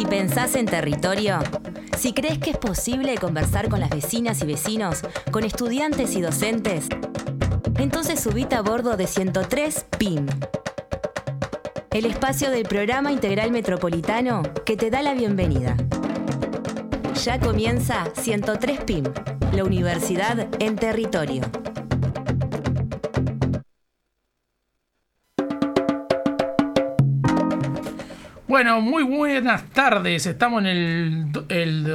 Si pensás en territorio, si crees que es posible conversar con las vecinas y vecinos, con estudiantes y docentes, entonces subite a bordo de 103 PIM. El espacio del Programa Integral Metropolitano que te da la bienvenida. Ya comienza 103 PIM, la universidad en territorio. Bueno, muy buenas tardes. Estamos en el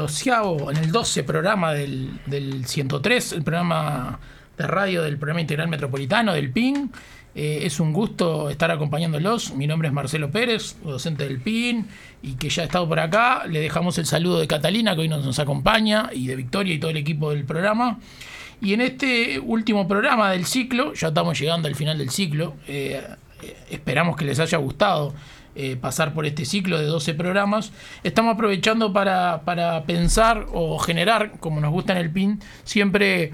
12 programa del 103, el programa de radio del Programa Integral Metropolitano, del PIN. Es un gusto estar acompañándolos. Mi nombre es Marcelo Pérez, docente del PIN, y que ya ha estado por acá. Le dejamos el saludo de Catalina, que hoy nos acompaña, y de Victoria y todo el equipo del programa. Y en este último programa del ciclo, ya estamos llegando al final del ciclo, esperamos que les haya gustado pasar por este ciclo de 12 programas. Estamos aprovechando para pensar o generar, como nos gusta en el PIN, siempre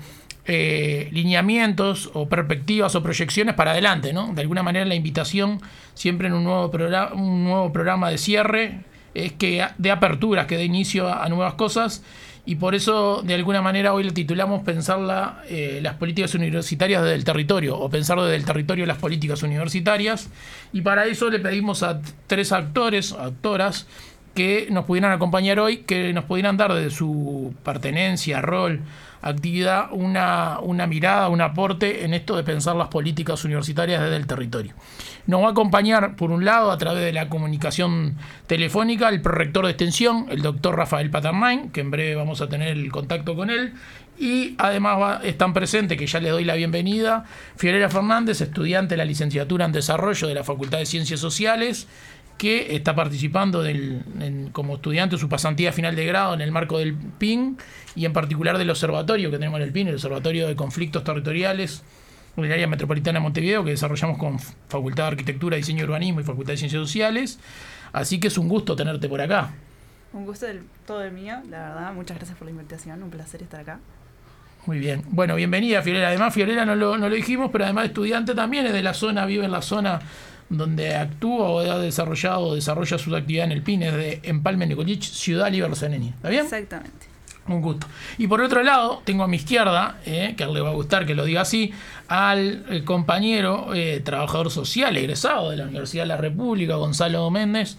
lineamientos o perspectivas o proyecciones para adelante, ¿no? De alguna manera la invitación siempre en un nuevo programa de cierre es que dé aperturas, que dé inicio a nuevas cosas, y por eso de alguna manera hoy le titulamos Pensar las políticas universitarias desde el territorio, o pensar desde el territorio las políticas universitarias, y para eso le pedimos a 3 actoras que nos pudieran acompañar hoy, que nos pudieran dar de su pertenencia, rol, actividad, una mirada, un aporte en esto de pensar las políticas universitarias desde el territorio. Nos va a acompañar, por un lado, a través de la comunicación telefónica, el prorector de extensión, el doctor Rafael Paternain, que en breve vamos a tener el contacto con él, y además están presentes, que ya les doy la bienvenida, Fiorella Fernández, estudiante de la licenciatura en Desarrollo de la Facultad de Ciencias Sociales, que está participando como estudiante de su pasantía final de grado en el marco del PIN, y en particular del observatorio que tenemos en el PIN, el Observatorio de Conflictos Territoriales en el área metropolitana de Montevideo, que desarrollamos con Facultad de Arquitectura, Diseño y Urbanismo y Facultad de Ciencias Sociales. Así que es un gusto tenerte por acá. Un gusto todo el mío, la verdad. Muchas gracias por la invitación, un placer estar acá. Muy bien. Bueno, bienvenida, Fiorella. Además, Fiorella no lo dijimos, pero además estudiante también, es de la zona, vive en la zona donde actúa o ha desarrolla su actividad en el PIN, es de Empalme Nicolich, Ciudad Libre Arseneni. ¿Está bien? Exactamente. Un gusto. Y por otro lado, tengo a mi izquierda, que a él le va a gustar que lo diga así, al compañero trabajador social egresado de la Universidad de la República, Gonzalo Méndez,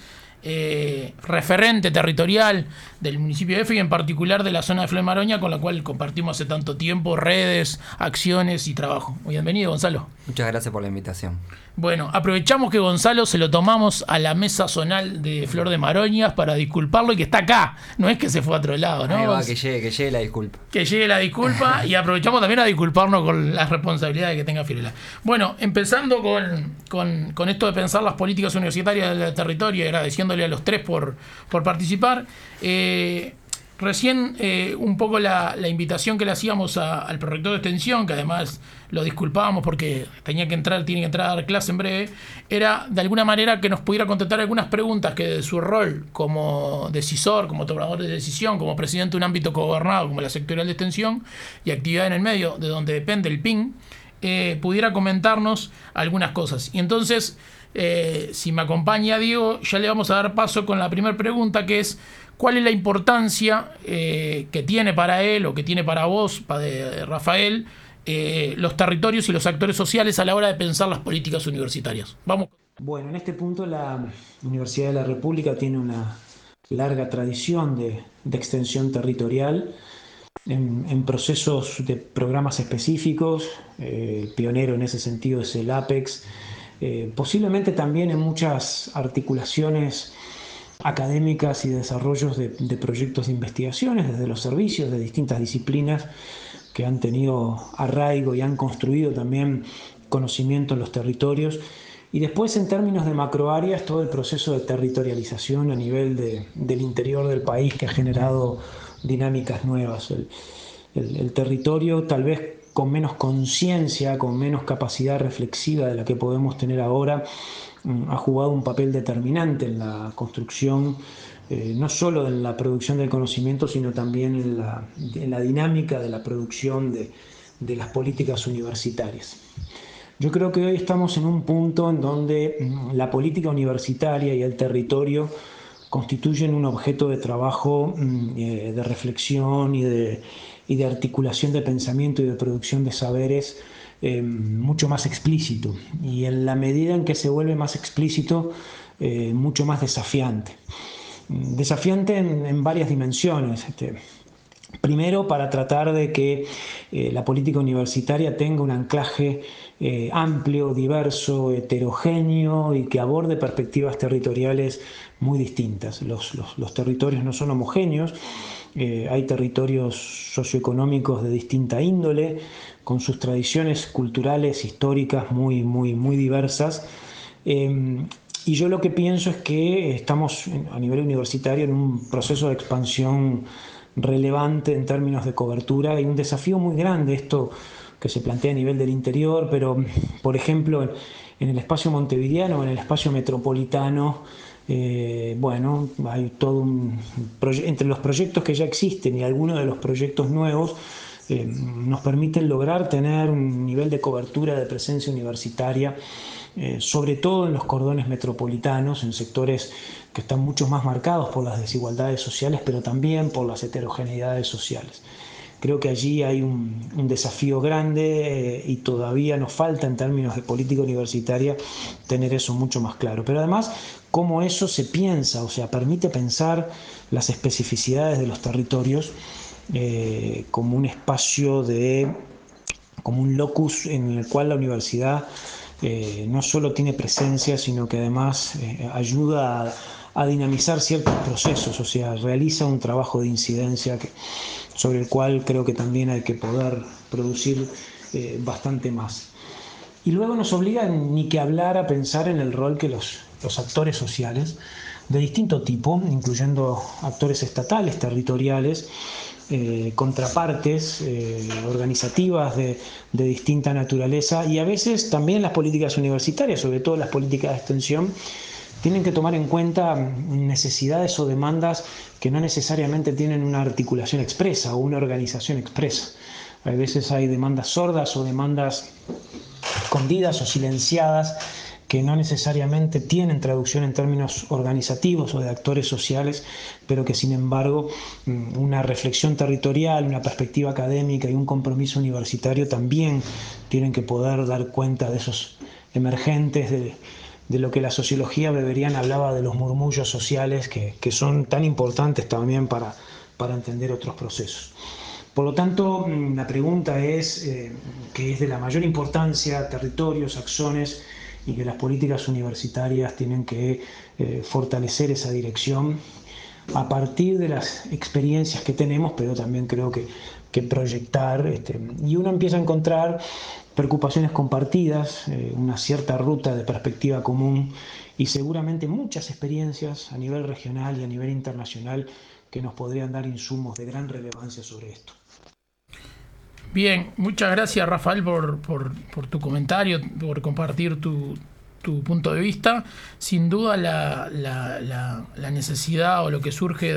referente territorial del municipio de F y en particular de la zona de Flores Maroña, con la cual compartimos hace tanto tiempo redes, acciones y trabajo. Bienvenido, Gonzalo. Muchas gracias por la invitación. Bueno, aprovechamos que Gonzalo se lo tomamos a la mesa zonal de Flor de Maroñas para disculparlo, y que está acá, no es que se fue a otro lado, ¿no? Ahí va, que llegue la disculpa. Que llegue la disculpa, y aprovechamos también a disculparnos con las responsabilidades que tenga Fiorella. Bueno, empezando con esto de pensar las políticas universitarias del territorio, y agradeciéndole a los 3 por participar. Recién un poco la invitación que le hacíamos al prorector de extensión, que además lo disculpábamos porque tiene que entrar a dar clase en breve, era de alguna manera que nos pudiera contestar algunas preguntas que de su rol como decisor, como tomador de decisión, como presidente de un ámbito cogobernado como la sectorial de extensión y actividad en el medio, de donde depende el PIN, pudiera comentarnos algunas cosas. Y entonces, si me acompaña Diego, ya le vamos a dar paso con la primera pregunta, que es: ¿cuál es la importancia que tiene para él o que tiene para vos, Rafael, los territorios y los actores sociales a la hora de pensar las políticas universitarias? Vamos. Bueno, en este punto la Universidad de la República tiene una larga tradición de extensión territorial en procesos de programas específicos. Pionero en ese sentido es el APEX, posiblemente también en muchas articulaciones académicas y desarrollos de proyectos de investigaciones desde los servicios de distintas disciplinas que han tenido arraigo y han construido también conocimiento en los territorios. Y después, en términos de macroáreas, todo el proceso de territorialización a nivel del interior del país, que ha generado dinámicas nuevas. El territorio, tal vez con menos conciencia, con menos capacidad reflexiva de la que podemos tener ahora, ha jugado un papel determinante en la construcción, no solo en la producción del conocimiento, sino también en la dinámica de la producción de las políticas universitarias. Yo creo que hoy estamos en un punto en donde la política universitaria y el territorio constituyen un objeto de trabajo, de reflexión y de articulación de pensamiento y de producción de saberes mucho más explícito, y en la medida en que se vuelve más explícito, mucho más desafiante. Desafiante en varias dimensiones. Primero, para tratar de que la política universitaria tenga un anclaje amplio, diverso, heterogéneo y que aborde perspectivas territoriales muy distintas. Los territorios no son homogéneos, hay territorios socioeconómicos de distinta índole, con sus tradiciones culturales, históricas muy diversas. Y yo lo que pienso es que estamos a nivel universitario en un proceso de expansión relevante en términos de cobertura. Hay un desafío muy grande, esto que se plantea a nivel del interior, pero por ejemplo en el espacio montevideano, en el espacio metropolitano, hay todo entre los proyectos que ya existen y algunos de los proyectos nuevos nos permiten lograr tener un nivel de cobertura de presencia universitaria, sobre todo en los cordones metropolitanos, en sectores que están mucho más marcados por las desigualdades sociales, pero también por las heterogeneidades sociales. Creo que allí hay un desafío grande y todavía nos falta en términos de política universitaria tener eso mucho más claro. Pero además, cómo eso se piensa, o sea, permite pensar las especificidades de los territorios como un espacio como un locus en el cual la universidad no solo tiene presencia, sino que además ayuda a dinamizar ciertos procesos, o sea, realiza un trabajo de incidencia sobre el cual creo que también hay que poder producir bastante más. Y luego nos obliga ni que hablar a pensar en el rol que los actores sociales de distinto tipo, incluyendo actores estatales, territoriales, contrapartes organizativas de distinta naturaleza, y a veces también las políticas universitarias, sobre todo las políticas de extensión, tienen que tomar en cuenta necesidades o demandas que no necesariamente tienen una articulación expresa o una organización expresa. A veces hay demandas sordas o demandas escondidas o silenciadas que no necesariamente tienen traducción en términos organizativos o de actores sociales, pero que sin embargo una reflexión territorial, una perspectiva académica y un compromiso universitario también tienen que poder dar cuenta de esos emergentes, de lo que la sociología beberiana hablaba de los murmullos sociales, que son tan importantes también para entender otros procesos. Por lo tanto, la pregunta es que es de la mayor importancia territorios, axones, y que las políticas universitarias tienen que fortalecer esa dirección a partir de las experiencias que tenemos, pero también creo que proyectar, y uno empieza a encontrar preocupaciones compartidas, una cierta ruta de perspectiva común y seguramente muchas experiencias a nivel regional y a nivel internacional que nos podrían dar insumos de gran relevancia sobre esto. Bien, muchas gracias, Rafael, por tu comentario, por compartir tu punto de vista. Sin duda la necesidad o lo que surge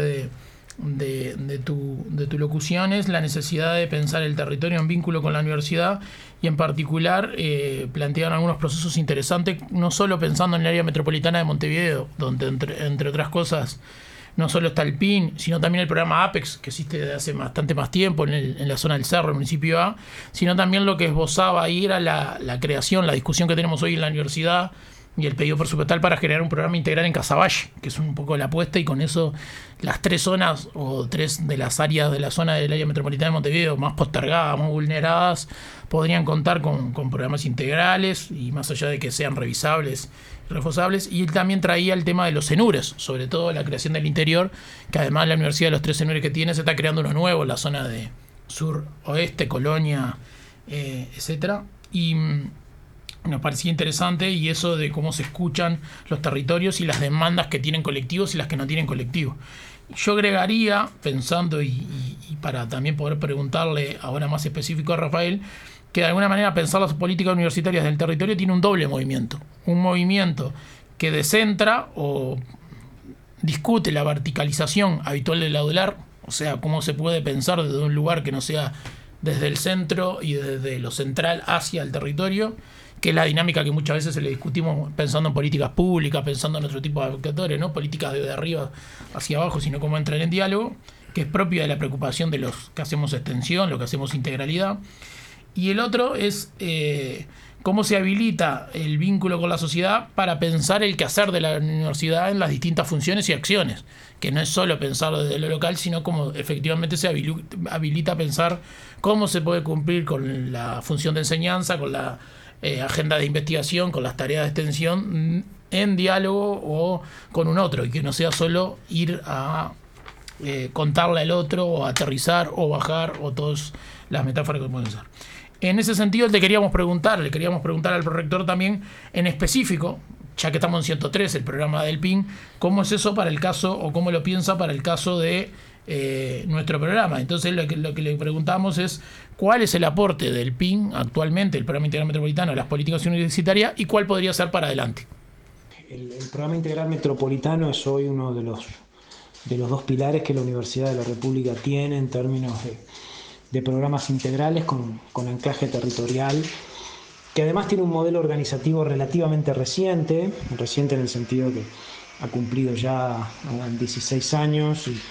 de tu locución es la necesidad de pensar el territorio en vínculo con la universidad, y en particular plantean algunos procesos interesantes, no solo pensando en el área metropolitana de Montevideo, donde entre otras cosas no solo está el PIN, sino también el programa APEX, que existe desde hace bastante más tiempo en la zona del Cerro, el municipio A, sino también lo que esbozaba ahí era la creación, la discusión que tenemos hoy en la universidad y el pedido presupuestal para generar un programa integral en Casaballe, que es un poco la apuesta, y con eso las tres zonas o tres de las áreas de la zona del área metropolitana de Montevideo más postergadas, más vulneradas, podrían contar con programas integrales, y más allá de que sean revisables, reforzables. Y él también traía el tema de los cenures, sobre todo la creación del interior, que además la universidad de los tres cenures que tiene se está creando uno nuevo en la zona de sur-oeste, Colonia, etcétera. Y nos parecía interesante, y eso de cómo se escuchan los territorios y las demandas que tienen colectivos y las que no tienen colectivos. Yo agregaría, pensando y para también poder preguntarle ahora más específico a Rafael, que de alguna manera pensar las políticas universitarias del territorio tiene un doble movimiento. Un movimiento que descentra o discute la verticalización habitual del adular, o sea, cómo se puede pensar desde un lugar que no sea desde el centro y desde lo central hacia el territorio, que es la dinámica que muchas veces se le discutimos pensando en políticas públicas, pensando en otro tipo de actores, no políticas de arriba hacia abajo, sino cómo entrar en diálogo, que es propia de la preocupación de los que hacemos extensión, los que hacemos integralidad. Y el otro es cómo se habilita el vínculo con la sociedad para pensar el quehacer de la universidad en las distintas funciones y acciones, que no es solo pensarlo desde lo local, sino cómo efectivamente se habilita a pensar cómo se puede cumplir con la función de enseñanza, con la agenda de investigación, con las tareas de extensión en diálogo o con un otro, y que no sea solo ir a contarle al otro o aterrizar o bajar o todas las metáforas que pueden usar. En ese sentido le queríamos preguntar al prorector también en específico, ya que estamos en 103, el programa del PIN, ¿cómo es eso para el caso o cómo lo piensa para el caso de nuestro programa? Entonces lo que le preguntamos es cuál es el aporte del PIN actualmente, el Programa Integral Metropolitano, a las políticas universitarias, y cuál podría ser para adelante. El Programa Integral Metropolitano es hoy uno de los dos pilares que la Universidad de la República tiene en términos de programas integrales con anclaje territorial, que además tiene un modelo organizativo relativamente reciente en el sentido que ha cumplido ya 16 años y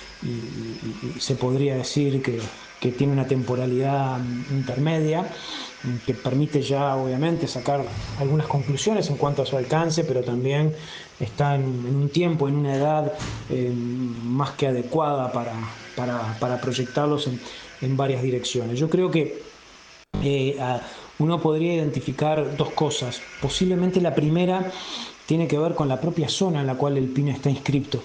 se podría decir que tiene una temporalidad intermedia que permite ya obviamente sacar algunas conclusiones en cuanto a su alcance, pero también está en un tiempo, en una edad más que adecuada para proyectarlos en varias direcciones. Yo creo que uno podría identificar dos cosas. Posiblemente la primera tiene que ver con la propia zona en la cual el PIN está inscripto.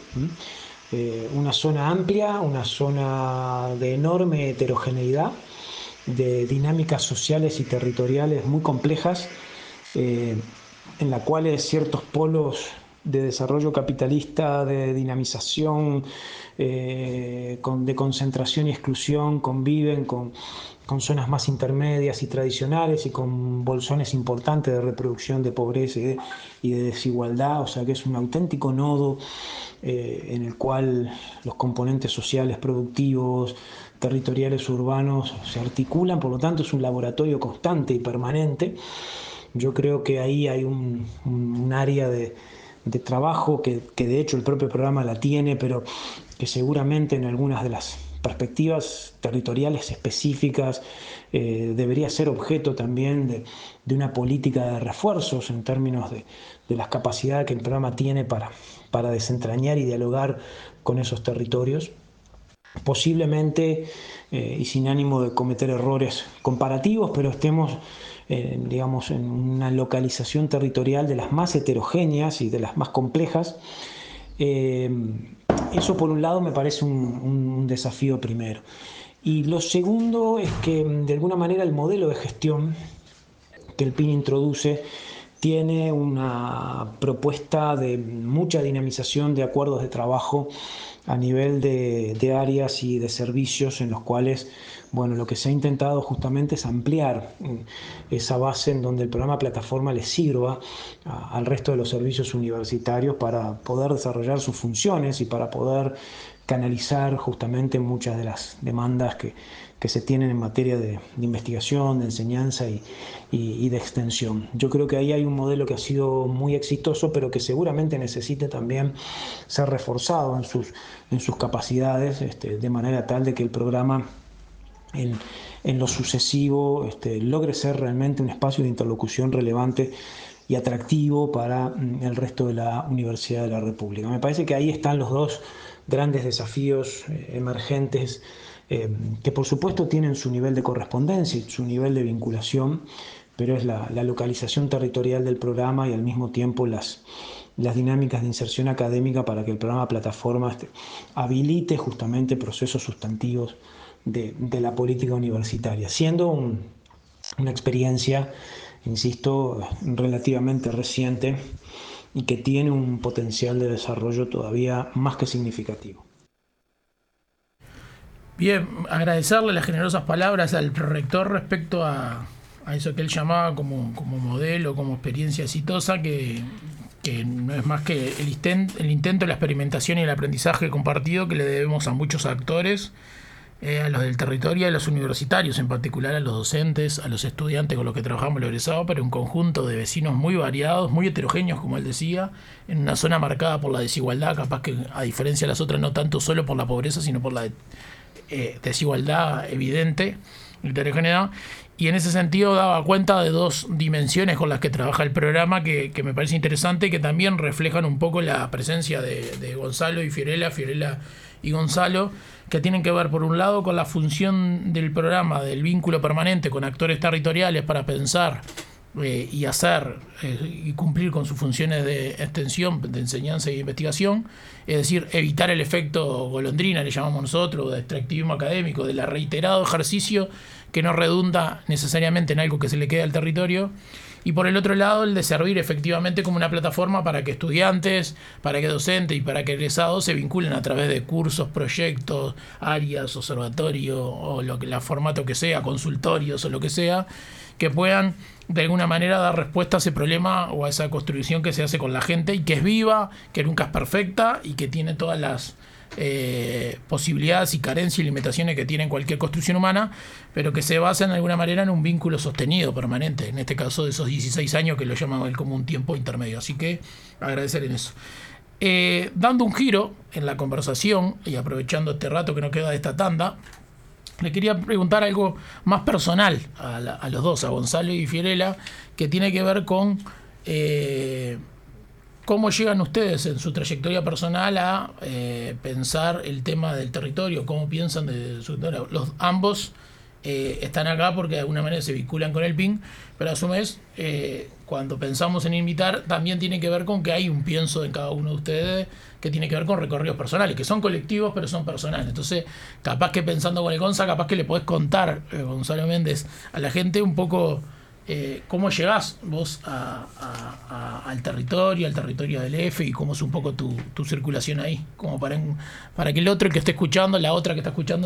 Una zona amplia, una zona de enorme heterogeneidad, de dinámicas sociales y territoriales muy complejas, en la cuales ciertos polos de desarrollo capitalista, de dinamización, de concentración y exclusión conviven con zonas más intermedias y tradicionales y con bolsones importantes de reproducción de pobreza y de desigualdad. O sea que es un auténtico nodo en el cual los componentes sociales, productivos, territoriales, urbanos se articulan. Por lo tanto es un laboratorio constante y permanente. Yo creo que ahí hay un área de trabajo que de hecho el propio programa la tiene, pero que seguramente en algunas de las perspectivas territoriales específicas debería ser objeto también de una política de refuerzos en términos de las capacidades que el programa tiene para desentrañar y dialogar con esos territorios. Posiblemente, y sin ánimo de cometer errores comparativos, pero estemos digamos, en una localización territorial de las más heterogéneas y de las más complejas. Eso por un lado me parece un desafío primero. Y lo segundo es que de alguna manera el modelo de gestión que el PIN introduce tiene una propuesta de mucha dinamización de acuerdos de trabajo a nivel de áreas y de servicios en los cuales, bueno, lo que se ha intentado justamente es ampliar esa base en donde el programa Plataforma les sirva al resto de los servicios universitarios para poder desarrollar sus funciones y para poder canalizar justamente muchas de las demandas que se tienen en materia de investigación, de enseñanza y de extensión. Yo creo que ahí hay un modelo que ha sido muy exitoso, pero que seguramente necesite también ser reforzado en sus capacidades, de manera tal de que el programa en lo sucesivo logre ser realmente un espacio de interlocución relevante y atractivo para el resto de la Universidad de la República. Me parece que ahí están los dos grandes desafíos emergentes que por supuesto tienen su nivel de correspondencia y su nivel de vinculación, pero es la localización territorial del programa y al mismo tiempo las dinámicas de inserción académica para que el programa Plataforma habilite justamente procesos sustantivos de la política universitaria, siendo una experiencia, insisto, relativamente reciente y que tiene un potencial de desarrollo todavía más que significativo. Bien, agradecerle las generosas palabras al prorector respecto a eso que él llamaba como modelo, como experiencia exitosa, que no es más que el intento, la experimentación y el aprendizaje compartido que le debemos a muchos actores a los del territorio, a los universitarios, en particular a los docentes, a los estudiantes con los que trabajamos los egresados, pero un conjunto de vecinos muy variados, muy heterogéneos, como él decía, en una zona marcada por la desigualdad, capaz que a diferencia de las otras no tanto solo por la pobreza, sino por la desigualdad evidente, heterogeneidad. Y en ese sentido daba cuenta de dos dimensiones con las que trabaja el programa que me parece interesante y que también reflejan un poco la presencia de Gonzalo y Fiorella y Gonzalo, que tienen que ver por un lado con la función del programa, del vínculo permanente con actores territoriales para pensar y hacer y cumplir con sus funciones de extensión, de enseñanza y investigación, es decir, evitar el efecto golondrina, le llamamos nosotros, de extractivismo académico, del reiterado ejercicio que no redunda necesariamente en algo que se le quede al territorio, y por el otro lado el de servir efectivamente como una plataforma para que estudiantes, para que docentes y para que egresados se vinculen a través de cursos, proyectos, áreas, observatorio o el formato que sea, consultorios o lo que sea, que puedan de alguna manera dar respuesta a ese problema o a esa construcción que se hace con la gente y que es viva, que nunca es perfecta y que tiene todas las posibilidades y carencias y limitaciones que tiene cualquier construcción humana, pero que se basa de alguna manera en un vínculo sostenido, permanente, en este caso de esos 16 años que lo llaman él como un tiempo intermedio. Así que agradecer en eso. Dando un giro en la conversación y aprovechando este rato que nos queda de esta tanda, le quería preguntar algo más personal a los dos, a Gonzalo y Fiorella, que tiene que ver con cómo llegan ustedes en su trayectoria personal a pensar el tema del territorio, cómo piensan de su territorio. Ambos están acá porque de alguna manera se vinculan con el PIN, pero a su vez, cuando pensamos en invitar, también tiene que ver con que hay un pienso en cada uno de ustedes que tiene que ver con recorridos personales, que son colectivos, pero son personales. Entonces, capaz que pensando con el Gonza, capaz que le podés contar, Gonzalo Méndez, a la gente un poco cómo llegás vos al territorio del EFE y cómo es un poco tu circulación ahí, como para que el otro que esté escuchando, la otra que está escuchando,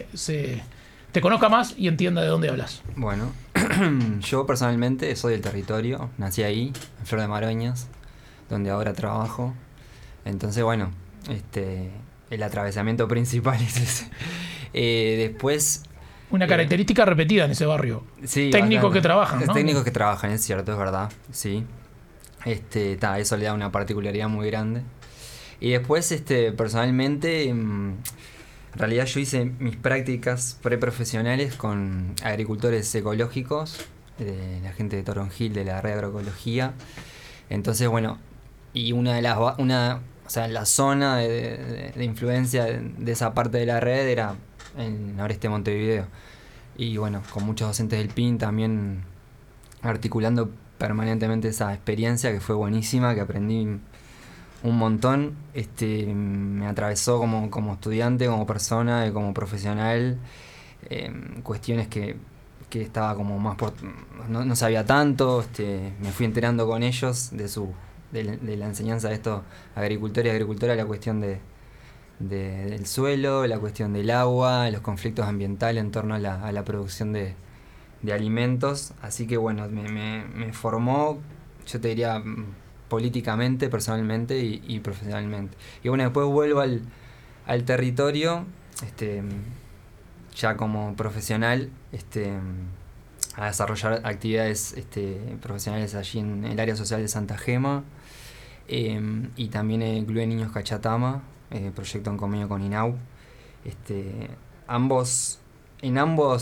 te conozca más y entienda de dónde hablas. Bueno, yo personalmente soy del territorio, nací ahí, en Flor de Maroñas, donde ahora trabajo. Entonces, bueno, el atravesamiento principal es ese. Después... Una característica repetida en ese barrio. Sí, técnicos que trabajan, ¿no? Técnicos que trabajan, es cierto, es verdad, sí. Eso le da una particularidad muy grande. Y después, personalmente... En realidad yo hice mis prácticas preprofesionales con agricultores ecológicos, la gente de Toronjil, de la red de agroecología. Entonces, bueno, y la zona de influencia de esa parte de la red era en Noreste Montevideo. Y bueno, con muchos docentes del PIN también articulando permanentemente esa experiencia que fue buenísima, que aprendí un montón. Me atravesó como estudiante, como persona y como profesional, cuestiones que estaba como más no sabía tanto. Me fui enterando con ellos de la enseñanza de esto, agricultor y agricultora, la cuestión del suelo, la cuestión del agua, los conflictos ambientales en torno a la producción de alimentos. Así que bueno, me formó, yo te diría, políticamente, personalmente y profesionalmente. Y bueno, después vuelvo al territorio, ya como profesional, a desarrollar actividades profesionales allí en el área social de Santa Gema, y también el Club de Niños Cachatama, proyecto en convenio con INAU. En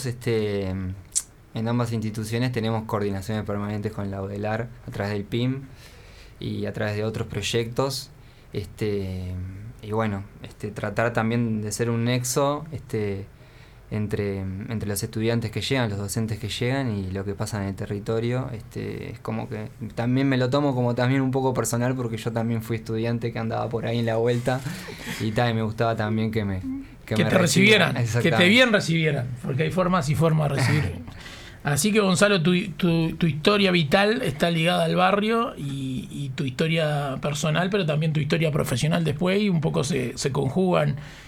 ambas instituciones tenemos coordinaciones permanentes con la UDELAR a través del PIM y a través de otros proyectos, y bueno, tratar también de ser un nexo entre los estudiantes que llegan, los docentes que llegan y lo que pasa en el territorio. Es como que también me lo tomo como también un poco personal, porque yo también fui estudiante que andaba por ahí en la vuelta y me gustaba también que te recibieran, que te bien recibieran, porque hay formas y formas de recibir. Así que, Gonzalo, tu historia vital está ligada al barrio y tu historia personal, pero también tu historia profesional después, y un poco se conjugan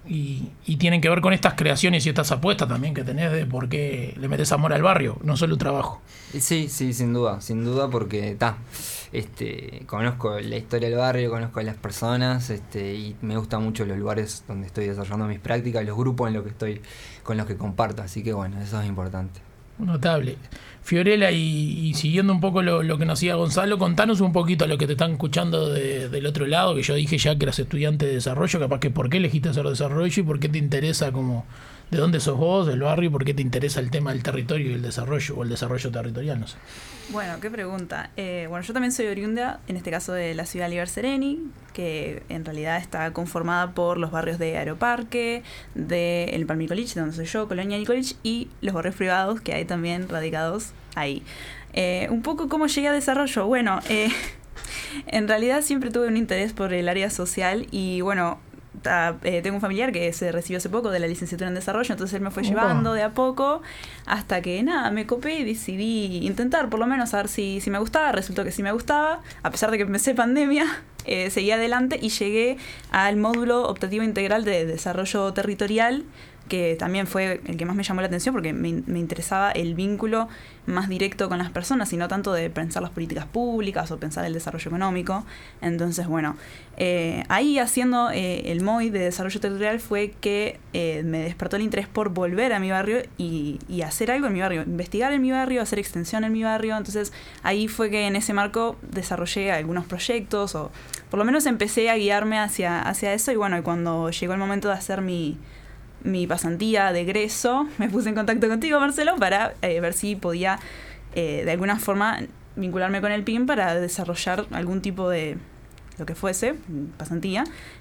y tienen que ver con estas creaciones y estas apuestas también que tenés de por qué le metes amor al barrio, no solo un trabajo. Sí, sin duda, porque conozco la historia del barrio, conozco a las personas, y me gustan mucho los lugares donde estoy desarrollando mis prácticas, los grupos con los que comparto, así que bueno, eso es importante. Notable. Fiorella, y siguiendo un poco lo que nos decía Gonzalo, contanos un poquito a lo que te están escuchando del otro lado, que yo dije ya que eras estudiante de desarrollo, capaz que por qué elegiste hacer desarrollo y por qué te interesa de dónde sos vos, del barrio, y por qué te interesa el tema del territorio y el desarrollo, o el desarrollo territorial, no sé. Bueno, qué pregunta. Yo también soy oriunda, en este caso de la ciudad de Liber Sereni, que en realidad está conformada por los barrios de Aeroparque, de El Palmi College, donde soy yo, Colonia y College, y los barrios privados que hay también radicados ahí. Un poco cómo llegué a desarrollo. Bueno, en realidad siempre tuve un interés por el área social y bueno, tengo un familiar que se recibió hace poco de la licenciatura en desarrollo, entonces él me fue llevando de a poco hasta que me copé y decidí intentar por lo menos a ver si me gustaba. Resultó que sí me gustaba, a pesar de que empecé pandemia, seguí adelante y llegué al módulo optativo integral de desarrollo territorial, que también fue el que más me llamó la atención porque me interesaba el vínculo más directo con las personas y no tanto de pensar las políticas públicas o pensar el desarrollo económico. Entonces, bueno, ahí haciendo el MOI de desarrollo territorial fue que me despertó el interés por volver a mi barrio y hacer algo en mi barrio, investigar en mi barrio, hacer extensión en mi barrio. Entonces, ahí fue que en ese marco desarrollé algunos proyectos o por lo menos empecé a guiarme hacia eso. Y bueno, y cuando llegó el momento de hacer mi pasantía de egreso, me puse en contacto contigo, Marcelo, para ver si podía de alguna forma vincularme con el PIN para desarrollar algún tipo de lo que fuese, pasantía,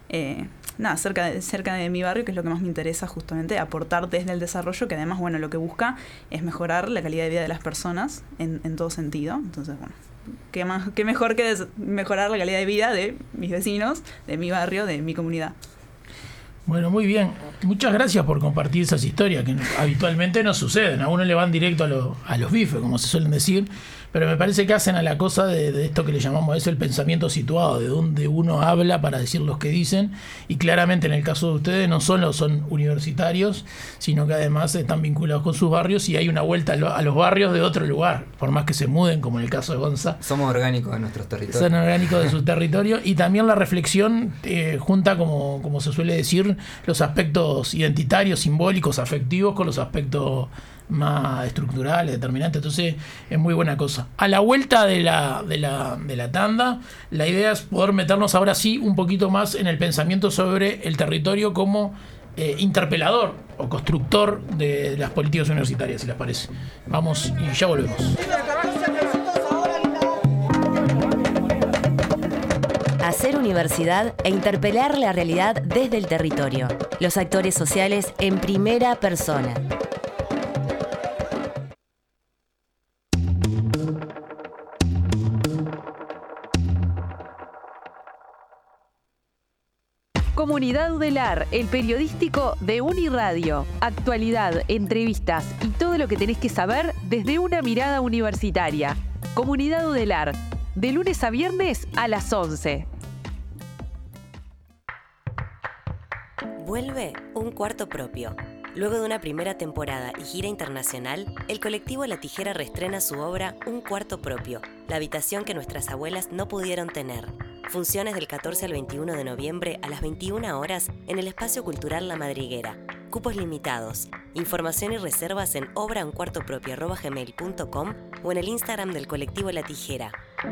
cerca de mi barrio, que es lo que más me interesa justamente, aportar desde el desarrollo, que además, bueno, lo que busca es mejorar la calidad de vida de las personas en todo sentido. Entonces, bueno, qué mejor que mejorar la calidad de vida de mis vecinos, de mi barrio, de mi comunidad. Bueno, muy bien. Muchas gracias por compartir esas historias que habitualmente no suceden. A uno le van directo a los bifes, como se suelen decir, pero me parece que hacen a la cosa de esto que le llamamos el pensamiento situado, de donde uno habla para decir los que dicen, y claramente en el caso de ustedes no solo son universitarios, sino que además están vinculados con sus barrios y hay una vuelta a los barrios de otro lugar, por más que se muden, como en el caso de Gonza. Somos orgánicos de nuestros territorios. Son orgánicos de su territorio, y también la reflexión junta, como se suele decir, los aspectos identitarios, simbólicos, afectivos, con los aspectos más estructurales, determinantes. Entonces es muy buena cosa. A la vuelta de la tanda, la idea es poder meternos ahora sí un poquito más en el pensamiento sobre el territorio como interpelador o constructor de las políticas universitarias, si les parece. Vamos y ya volvemos. Hacer universidad e interpelar la realidad desde el territorio. Los actores sociales en primera persona. Comunidad Udelar, el periodístico de Uniradio. Actualidad, entrevistas y todo lo que tenés que saber desde una mirada universitaria. Comunidad Udelar, de lunes a viernes a las 11. Vuelve Un Cuarto Propio. Luego de una primera temporada y gira internacional, el colectivo La Tijera reestrena su obra Un Cuarto Propio, la habitación que nuestras abuelas no pudieron tener. Funciones del 14 al 21 de noviembre a las 21 horas en el Espacio Cultural La Madriguera. Cupos limitados. Información y reservas en obrauncuartopropio@gmail.com o en el Instagram del colectivo La Tijera.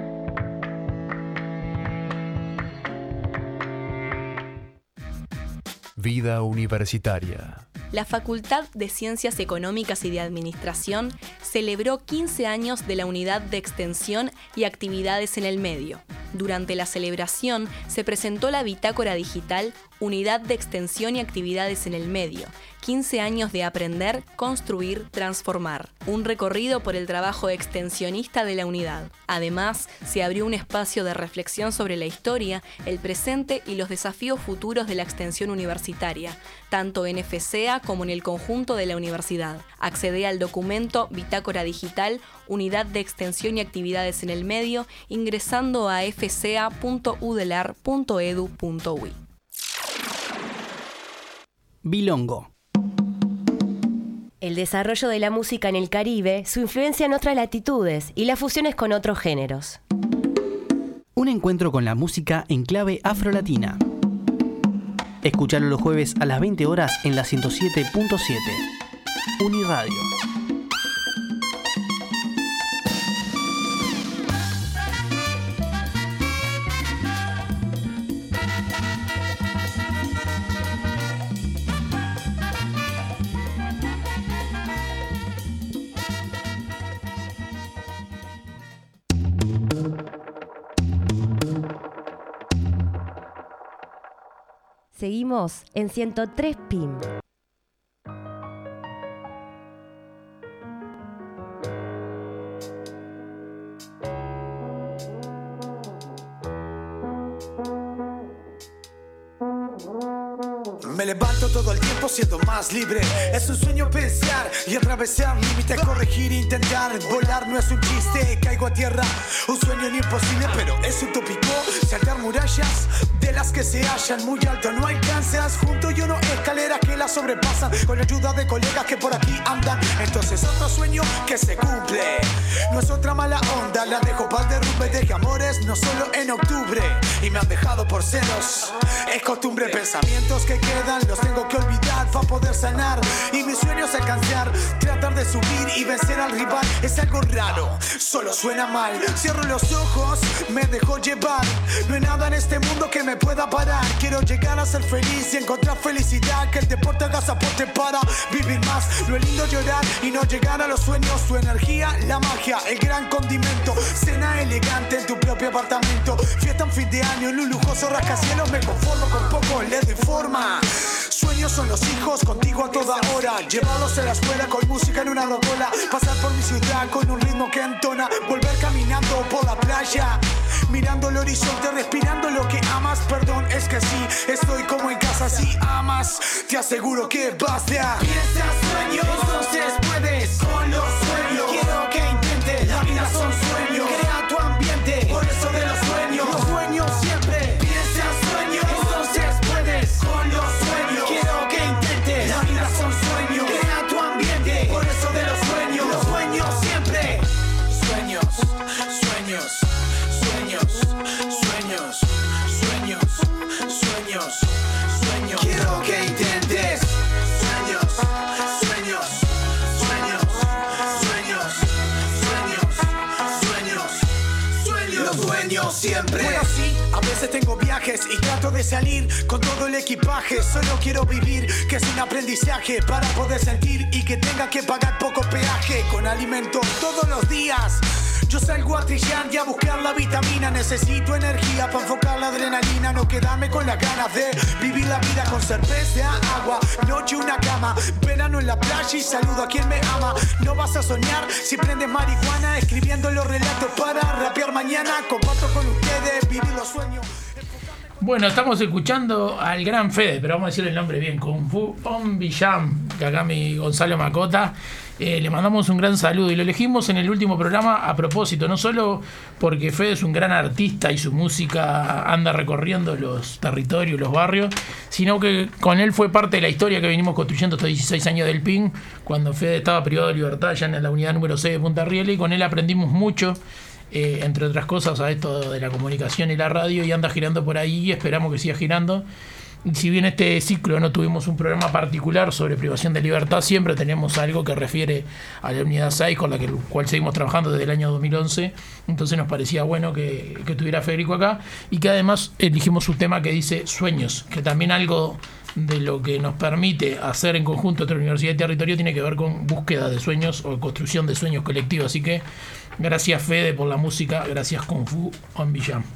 Vida universitaria. La Facultad de Ciencias Económicas y de Administración celebró 15 años de la Unidad de Extensión y Actividades en el Medio. Durante la celebración se presentó la bitácora digital Unidad de Extensión y Actividades en el Medio, 15 años de aprender, construir, transformar. Un recorrido por el trabajo extensionista de la unidad. Además, se abrió un espacio de reflexión sobre la historia, el presente y los desafíos futuros de la extensión universitaria, tanto en FCA como en el conjunto de la universidad. Accede al documento Bitácora Digital, Unidad de Extensión y Actividades en el Medio, ingresando a fca.udelar.edu.uy. Bilongo. El desarrollo de la música en el Caribe, su influencia en otras latitudes y las fusiones con otros géneros. Un encuentro con la música en clave afrolatina. Escuchalo los jueves a las 20 horas en la 107.7. Uniradio. Seguimos en 103 PIM. Me levanto todo el tiempo siendo más libre. Es un sueño pensar y atravesar límites, corregir e intentar volar no es un chiste. Caigo a tierra, un sueño imposible, pero es utópico. Saltar murallas de las que se hallan muy alto, no alcanzas. Junto yo no escaleras que las sobrepasan, con la ayuda de colegas que por aquí andan. Entonces otro sueño que se cumple, no es otra mala onda. La dejo pa'l derrumbe, dejé amores no solo en octubre y me han dejado por celos. Es costumbre, pensamientos que quedan los tengo que olvidar para poder sanar. Y mis sueños alcanzar, tratar de subir y vencer al rival es algo raro, solo suena mal. Cierro los ojos, me dejo llevar. No hay nada en este mundo que me pueda parar. Quiero llegar a ser feliz y encontrar felicidad. Que el deporte haga soporte para vivir más. Lo es lindo llorar y no llegar a los sueños. Tu energía, la magia, el gran condimento. Cena elegante en tu propio apartamento. Fiesta en fin de año en un lujoso rascacielos. Me conformo con poco, le doy forma. Sueños son los hijos, contigo a toda hora. Llevarlos a la escuela con música en una rocola. Pasar por mi ciudad con un ritmo que entona. Volver caminando por la playa, mirando el horizonte, respirando lo que amas. Perdón, es que sí, estoy como en casa. Si amas, te aseguro que basta. Piensas sueños, entonces puedes con los sueños. Quiero que intentes, la vida son sueños. Crea tu ambiente, por eso de los sueños. Los sueños siempre. Piensas sueños, entonces puedes con los sueños. Quiero que intentes, la vida son sueños. Crea tu ambiente, por eso de los sueños. Los sueños siempre. Sueños, sueños, sueños, sueños, sueños, sueños, sueños. Quiero que intentes. Sueños, sueños, sueños, sueños, sueños, sueños, sueños. Los sueños siempre. Bueno, sí, a veces tengo viajes y trato de salir con todo el equipaje. Solo quiero vivir, que es un aprendizaje para poder sentir y que tenga que pagar poco peaje. Con alimento todos los días. Yo salgo a trillar y a buscar la vitamina. Necesito energía para enfocar la adrenalina. No quedarme con las ganas de vivir la vida con cerveza, agua, noche una cama, verano en la playa y saludo a quien me ama. No vas a soñar si prendes marihuana, escribiendo los relatos para rapear mañana. Comparto con ustedes, vivir los sueños. Bueno, estamos escuchando al gran Fede, pero vamos a decirle el nombre bien, Kung Fu On Villam, que acá mi Gonzalo Macota. Le mandamos un gran saludo y lo elegimos en el último programa a propósito, no solo porque Fede es un gran artista y su música anda recorriendo los territorios, los barrios, sino que con él fue parte de la historia que venimos construyendo estos 16 años del PIN, cuando Fede estaba privado de libertad ya en la unidad número 6 de Punta Riel, y con él aprendimos mucho, entre otras cosas, a esto de la comunicación y la radio, y anda girando por ahí y esperamos que siga girando. Y si bien este ciclo no tuvimos un programa particular sobre privación de libertad, siempre tenemos algo que refiere a la unidad 6, con la cual seguimos trabajando desde el año 2011. Entonces nos parecía bueno que tuviera Federico acá, y que además elegimos un tema que dice sueños, que también algo de lo que nos permite hacer en conjunto entre Universidad y Territorio tiene que ver con búsqueda de sueños o construcción de sueños colectivos. Así que gracias Fede por la música, gracias Kung Fu On Villam.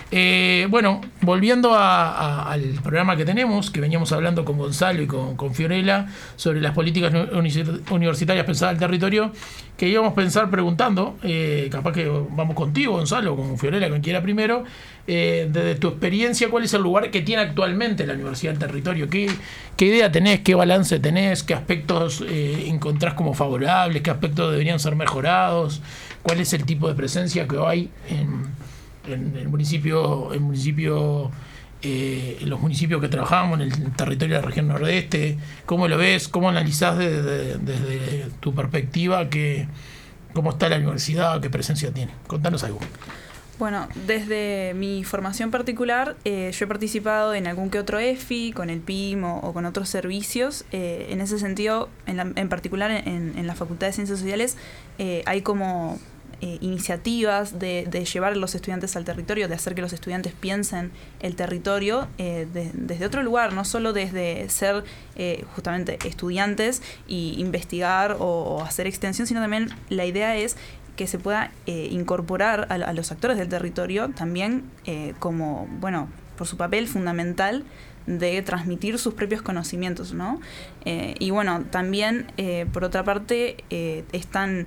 Bueno, volviendo al programa que tenemos, que veníamos hablando con Gonzalo y con Fiorella sobre las políticas universitarias pensadas al territorio, que íbamos a pensar preguntando, capaz que vamos contigo, Gonzalo, con Fiorella, con quien era primero, desde tu experiencia, ¿cuál es el lugar que tiene actualmente la Universidad del Territorio? ¿Qué idea tenés? ¿Qué balance tenés? ¿Qué aspectos encontrás como favorables? ¿Qué aspectos deberían ser mejorados? ¿Cuál es el tipo de presencia que hay en el municipio en los municipios que trabajamos, en el territorio de la región nordeste. ¿Cómo lo ves? ¿Cómo analizás desde tu perspectiva cómo está la universidad? ¿Qué presencia tiene? Contanos algo. Bueno, desde mi formación particular, yo he participado en algún que otro EFI, con el PIM o con otros servicios. En ese sentido, en particular en la Facultad de Ciencias Sociales, hay como iniciativas de llevar a los estudiantes al territorio, de hacer que los estudiantes piensen el territorio desde otro lugar, no solo desde ser justamente estudiantes y investigar o hacer extensión, sino también la idea es que se pueda incorporar a los actores del territorio también como, bueno, por su papel fundamental de transmitir sus propios conocimientos, ¿no? Y bueno, también, por otra parte, están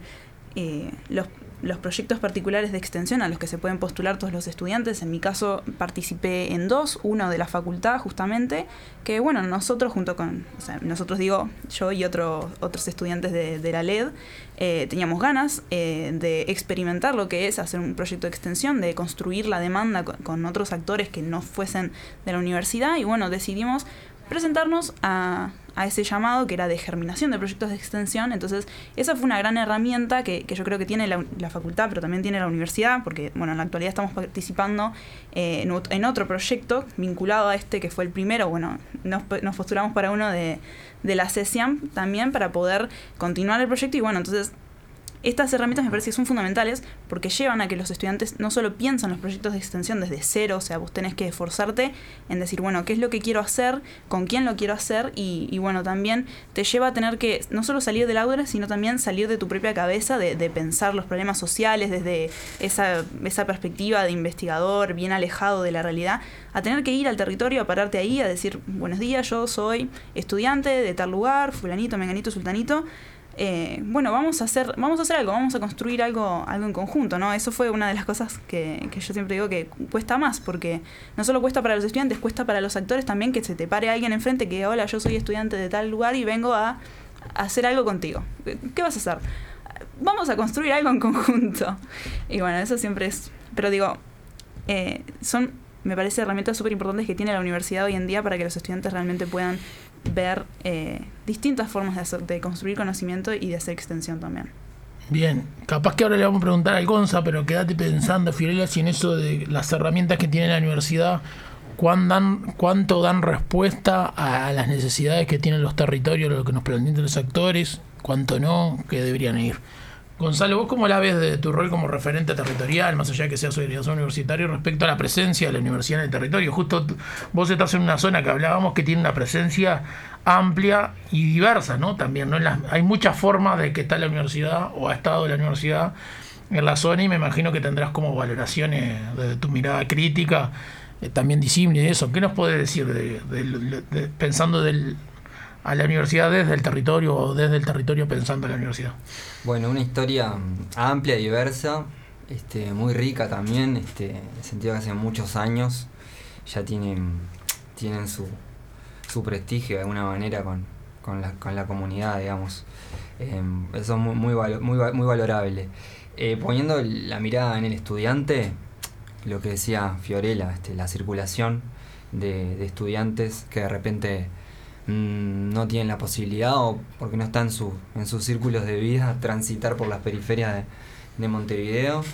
los proyectos particulares de extensión a los que se pueden postular todos los estudiantes. En mi caso participé en 2, uno de la facultad justamente, que bueno, nosotros junto con, o sea, nosotros digo, yo y otros estudiantes de la LED, teníamos ganas de experimentar lo que es hacer un proyecto de extensión, de construir la demanda con otros actores que no fuesen de la universidad, y bueno, decidimos presentarnos a ese llamado que era de germinación de proyectos de extensión. Entonces esa fue una gran herramienta que yo creo que tiene la facultad, pero también tiene la universidad, porque bueno, en la actualidad estamos participando en otro proyecto vinculado a este que fue el primero. Bueno, nos postulamos para uno de la CESIAM también para poder continuar el proyecto, y bueno, entonces estas herramientas me parece que son fundamentales porque llevan a que los estudiantes no solo piensan los proyectos de extensión desde cero, o sea, vos tenés que esforzarte en decir, bueno, qué es lo que quiero hacer, con quién lo quiero hacer, y bueno, también te lleva a tener que no solo salir del aula, sino también salir de tu propia cabeza, de pensar los problemas sociales desde esa perspectiva de investigador bien alejado de la realidad, a tener que ir al territorio, a pararte ahí, a decir, buenos días, yo soy estudiante de tal lugar, fulanito, menganito, sultanito. Bueno, vamos a hacer algo, vamos a construir algo en conjunto, ¿no? Eso fue una de las cosas que yo siempre digo que cuesta más, porque no solo cuesta para los estudiantes, cuesta para los actores también, que se te pare alguien enfrente que, hola, yo soy estudiante de tal lugar y vengo a hacer algo contigo. ¿Qué vas a hacer? Vamos a construir algo en conjunto. Y bueno, eso siempre es... Pero digo, me parece herramientas súper importantes que tiene la universidad hoy en día para que los estudiantes realmente puedan ver distintas formas de construir conocimiento y de hacer extensión también. Bien, capaz que ahora le vamos a preguntar al Gonza, pero quédate pensando, Fiorella, si en eso de las herramientas que tiene la universidad, cuánto dan respuesta a las necesidades que tienen los territorios, lo que nos plantean los actores, cuánto no, que deberían ir. Gonzalo, ¿vos cómo la ves de tu rol como referente territorial, más allá de que seas egresado universitario, respecto a la presencia de la universidad en el territorio? Justo vos estás en una zona que hablábamos que tiene una presencia amplia y diversa, ¿no? También, ¿no? Hay muchas formas de que está la universidad o ha estado la universidad en la zona, y me imagino que tendrás como valoraciones desde tu mirada crítica también disímil de eso. ¿Qué nos podés decir pensando a la universidad desde el territorio o desde el territorio pensando en la universidad? Bueno, una historia amplia, diversa, muy rica también, en el sentido que hace muchos años ya tienen su prestigio de alguna manera con la comunidad, digamos. Eso es muy valorable. Poniendo la mirada en el estudiante, lo que decía Fiorella, la circulación de estudiantes que de repente no tienen la posibilidad, o porque no están en sus círculos de vida, transitar por las periferias de Montevideo,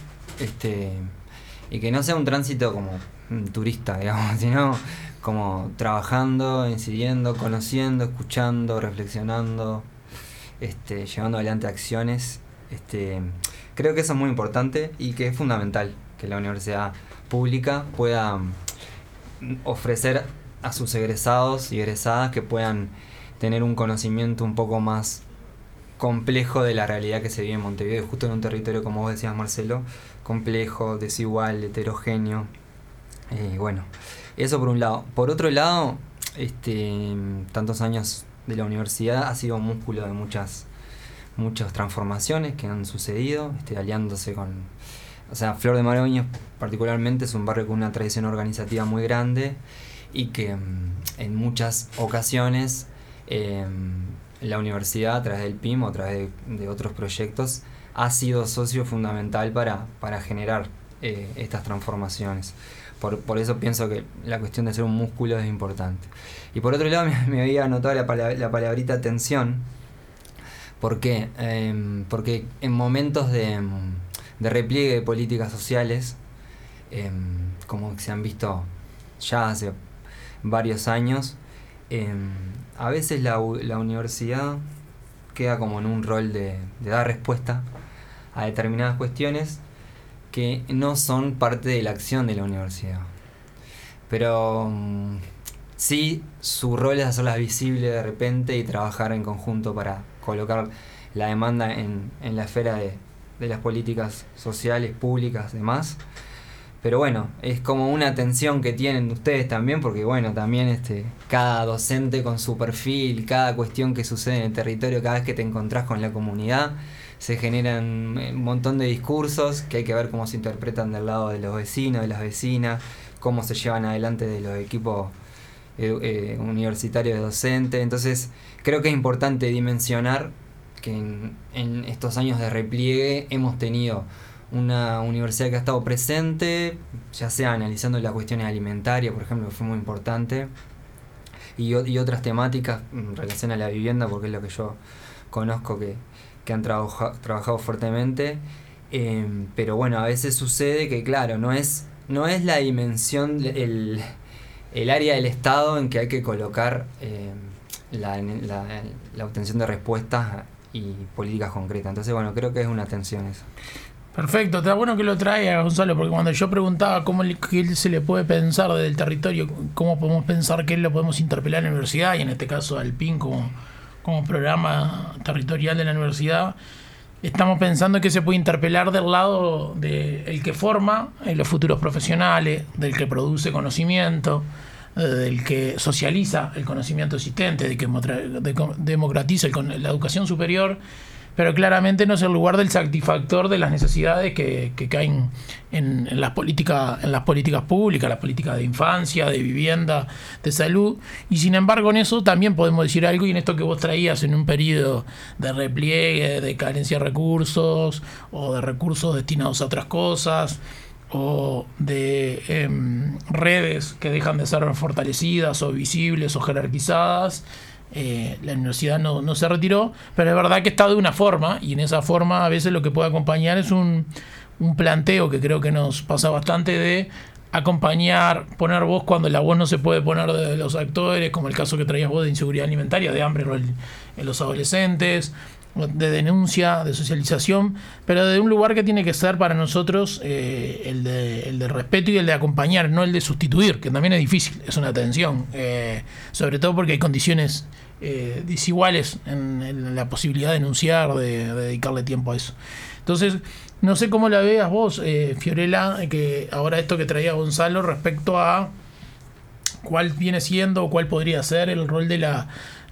y que no sea un tránsito como turista, digamos, sino como trabajando, incidiendo, conociendo, escuchando, reflexionando, llevando adelante acciones. Creo que eso es muy importante y que es fundamental que la universidad pública pueda ofrecer a sus egresados y egresadas que puedan tener un conocimiento un poco más complejo de la realidad que se vive en Montevideo, justo en un territorio, como vos decías, Marcelo, complejo, desigual, heterogéneo. Bueno, eso por un lado. Por otro lado, tantos años de la universidad ha sido un músculo de muchas transformaciones que han sucedido, aliándose con... O sea, Flor de Maroño particularmente es un barrio con una tradición organizativa muy grande, y que en muchas ocasiones la universidad, a través del PIM o a través de otros proyectos, ha sido socio fundamental para generar estas transformaciones. por eso pienso que la cuestión de ser un músculo es importante. Y por otro lado me había anotado la palabrita atención. ¿Por qué? Porque en momentos de repliegue de políticas sociales, como se han visto ya hace varios años, a veces la universidad queda como en un rol de dar respuesta a determinadas cuestiones que no son parte de la acción de la universidad. Pero sí, su rol es hacerlas visibles de repente y trabajar en conjunto para colocar la demanda en la esfera de las políticas sociales, públicas, demás. Pero bueno, es como una tensión que tienen ustedes también, porque bueno, también cada docente con su perfil, cada cuestión que sucede en el territorio, cada vez que te encontrás con la comunidad, se generan un montón de discursos que hay que ver cómo se interpretan del lado de los vecinos, de las vecinas, cómo se llevan adelante de los equipos universitarios de docentes. Entonces creo que es importante dimensionar que en estos años de repliegue hemos tenido una universidad que ha estado presente, ya sea analizando las cuestiones alimentarias, por ejemplo, que fue muy importante, y otras temáticas en relación a la vivienda, porque es lo que yo conozco que han trabajado fuertemente. Pero bueno, a veces sucede que, claro, no es la dimensión, el área del Estado en que hay que colocar la obtención de respuestas y políticas concretas. Entonces, bueno, creo que es una tensión eso. Perfecto, está bueno que lo traiga Gonzalo, porque cuando yo preguntaba qué se le puede pensar desde el territorio, cómo podemos pensar que lo podemos interpelar en la universidad, y en este caso al PIN como programa territorial de la universidad, estamos pensando que se puede interpelar del lado del que forma los futuros profesionales, del que produce conocimiento, del que socializa el conocimiento existente, del que democratiza la educación superior, pero claramente no es el lugar del satisfactor de las necesidades que caen en las políticas públicas, las políticas de infancia, de vivienda, de salud. Y sin embargo en eso también podemos decir algo, y en esto que vos traías en un periodo de repliegue, de carencia de recursos, o de recursos destinados a otras cosas, o de redes que dejan de ser fortalecidas o visibles o jerarquizadas, la universidad no se retiró, pero es verdad que está de una forma, y en esa forma a veces lo que puede acompañar es un planteo que creo que nos pasa bastante, de acompañar, poner voz cuando la voz no se puede poner de los actores, como el caso que traías vos de inseguridad alimentaria, de hambre en los adolescentes, de denuncia, de socialización, pero de un lugar que tiene que ser para nosotros el de respeto y el de acompañar, no el de sustituir, que también es difícil, es una tensión, sobre todo porque hay condiciones desiguales en la posibilidad de denunciar, de dedicarle tiempo a eso. Entonces, no sé cómo la veas vos, Fiorella, que ahora esto que traía Gonzalo respecto a cuál viene siendo o cuál podría ser el rol de la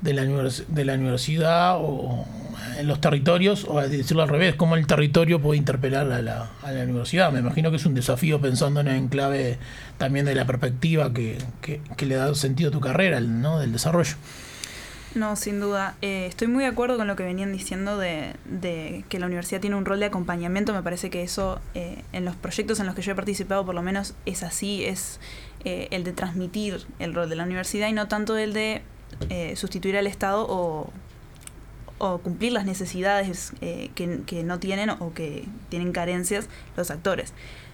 universidad o en los territorios, o a decirlo al revés, cómo el territorio puede interpelar a la universidad. Me imagino que es un desafío pensando en clave también de la perspectiva que le da sentido a tu carrera, ¿no? Del desarrollo. No, sin duda. Estoy muy de acuerdo con lo que venían diciendo de que la universidad tiene un rol de acompañamiento. Me parece que eso, en los proyectos en los que yo he participado, por lo menos es así, es el de transmitir el rol de la universidad y no tanto el de sustituir al Estado o cumplir las necesidades que no tienen o que tienen carencias los actores.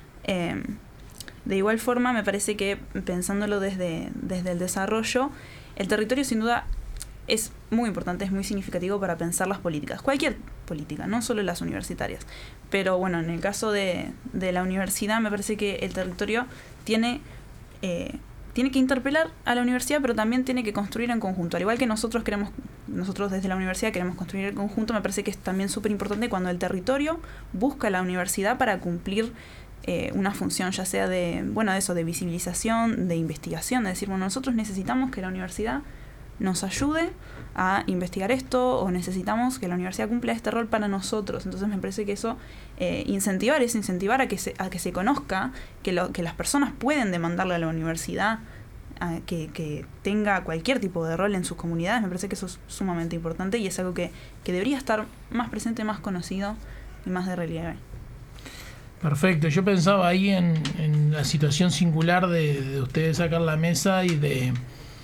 De igual forma, me parece que pensándolo desde el desarrollo, el territorio sin duda es muy importante, es muy significativo para pensar las políticas, cualquier política, no solo las universitarias. Pero bueno, en el caso de la universidad, me parece que el territorio tiene que interpelar a la universidad, pero también tiene que construir en conjunto. Al igual que nosotros desde la universidad queremos construir en conjunto, me parece que es también súper importante cuando el territorio busca a la universidad para cumplir una función, ya sea de visibilización, de investigación, de decir, bueno, nosotros necesitamos que la universidad nos ayude a investigar esto, o necesitamos que la universidad cumpla este rol para nosotros. Entonces me parece que eso incentivar a que se conozca que las personas pueden demandarle a la universidad que tenga cualquier tipo de rol en sus comunidades. Me parece que eso es sumamente importante y es algo que debería estar más presente, más conocido y más de relieve. Perfecto, yo pensaba ahí en la situación singular de ustedes sacar la mesa y de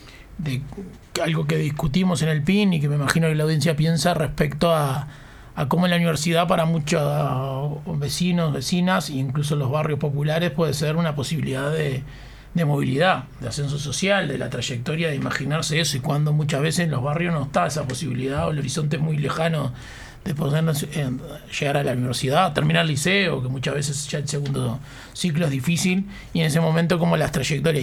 algo que discutimos en el PIN y que me imagino que la audiencia piensa respecto a cómo en la universidad para muchos vecinos, vecinas e incluso los barrios populares puede ser una posibilidad de movilidad, de ascenso social, de la trayectoria de imaginarse eso, y cuando muchas veces en los barrios no está esa posibilidad o el horizonte es muy lejano de poder llegar a la universidad, terminar el liceo, que muchas veces ya el segundo ciclo es difícil, y en ese momento como las trayectorias.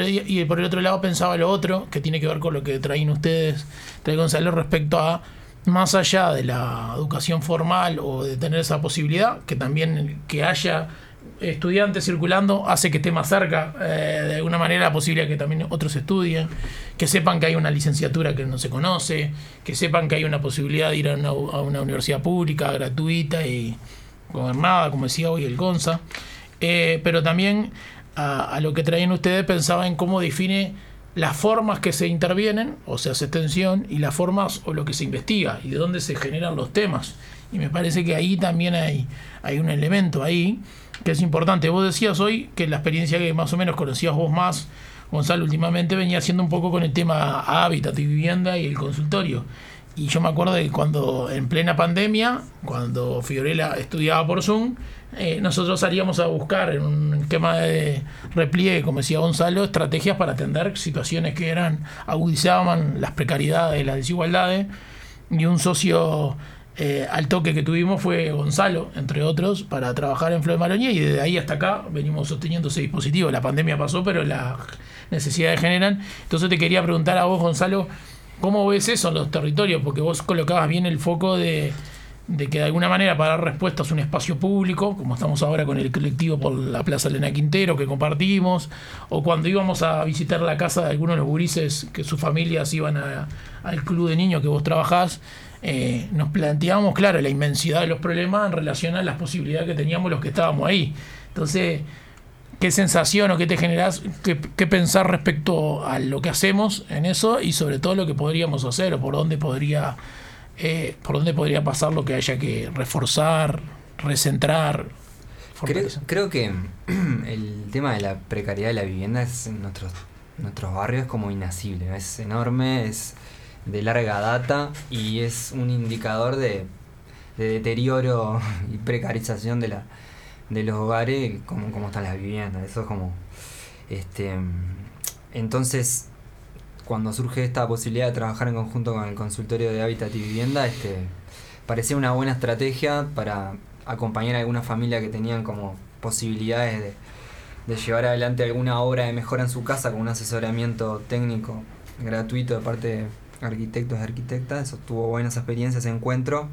Y por el otro lado pensaba lo otro, que tiene que ver con lo que traen ustedes, trae Gonzalo, respecto a más allá de la educación formal o de tener esa posibilidad, que también que haya estudiantes circulando hace que esté más cerca de alguna manera la posibilidad que también otros estudien, que sepan que hay una licenciatura que no se conoce, que sepan que hay una posibilidad de ir a una universidad pública, gratuita y gobernada, como decía hoy el Gonza, pero también a lo que traían ustedes pensaba en cómo define las formas que se intervienen o se hace extensión y las formas o lo que se investiga y de dónde se generan los temas, y me parece que ahí también hay un elemento ahí que es importante. Vos decías hoy que la experiencia que más o menos conocías vos más, Gonzalo, últimamente venía siendo un poco con el tema hábitat y vivienda y el consultorio. Y yo me acuerdo de cuando en plena pandemia, cuando Fiorella estudiaba por Zoom, nosotros salíamos a buscar en un esquema de repliegue, como decía Gonzalo, estrategias para atender situaciones que agudizaban las precariedades, las desigualdades, y un socio al toque que tuvimos fue Gonzalo, entre otros, para trabajar en Flor de Maroña, y desde ahí hasta acá venimos sosteniendo ese dispositivo. La pandemia pasó, pero las necesidades generan. Entonces te quería preguntar a vos, Gonzalo, ¿cómo ves eso en los territorios? Porque vos colocabas bien el foco de que de alguna manera para dar respuestas a un espacio público, como estamos ahora con el colectivo por la Plaza Elena Quintero que compartimos, o cuando íbamos a visitar la casa de algunos de los gurises que sus familias iban al club de niños que vos trabajás, nos planteábamos, claro, la inmensidad de los problemas en relación a las posibilidades que teníamos los que estábamos ahí. Entonces, ¿qué sensación o qué te generás, qué pensar respecto a lo que hacemos en eso y sobre todo lo que podríamos hacer o por dónde podría pasar lo que haya que reforzar, recentrar? Creo que el tema de la precariedad de la vivienda en nuestros barrios es como inasible, ¿no? Es enorme, es de larga data y es un indicador de deterioro y precarización de los hogares, como están las viviendas. Eso es como entonces, cuando surge esta posibilidad de trabajar en conjunto con el consultorio de hábitat y vivienda, parecía una buena estrategia para acompañar a alguna familia que tenían como posibilidades de llevar adelante alguna obra de mejora en su casa con un asesoramiento técnico gratuito de parte de arquitectos y arquitectas. Eso tuvo buenas experiencias, ese encuentro.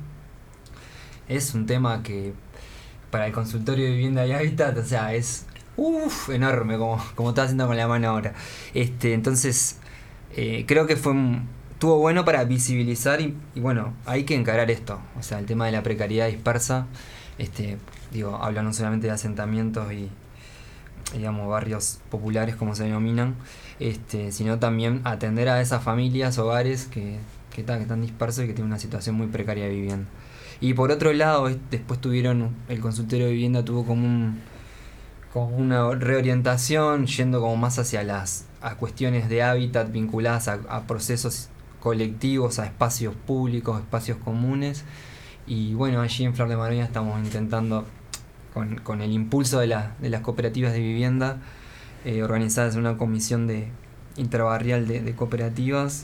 Es un tema que para el consultorio de vivienda y hábitat, o sea, es enorme, como está haciendo con la mano ahora. Entonces, creo que estuvo bueno para visibilizar y bueno, hay que encarar esto. O sea, el tema de la precariedad dispersa, habla no solamente de asentamientos y digamos barrios populares como se denominan, sino también atender a esas familias, hogares que están dispersos y que tienen una situación muy precaria de vivienda. Y por otro lado, después el consultorio de vivienda tuvo como una reorientación yendo como más hacia a cuestiones de hábitat vinculadas a procesos colectivos, a espacios públicos, espacios comunes. Y bueno, allí en Flor de Maroña estamos intentando con el impulso de las cooperativas de vivienda, organizadas en una comisión interbarrial de cooperativas,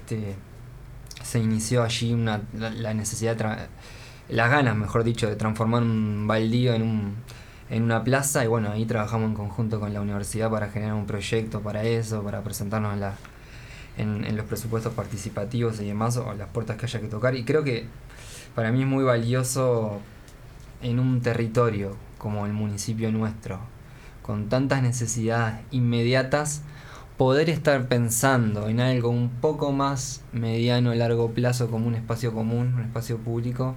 se inició allí la necesidad, las ganas, mejor dicho, de transformar un baldío en una plaza, y bueno, ahí trabajamos en conjunto con la universidad para generar un proyecto para eso, para presentarnos en los presupuestos participativos y demás, o las puertas que haya que tocar. Y creo que para mí es muy valioso en un territorio como el municipio nuestro, con tantas necesidades inmediatas, poder estar pensando en algo un poco más mediano a largo plazo, como un espacio común, un espacio público,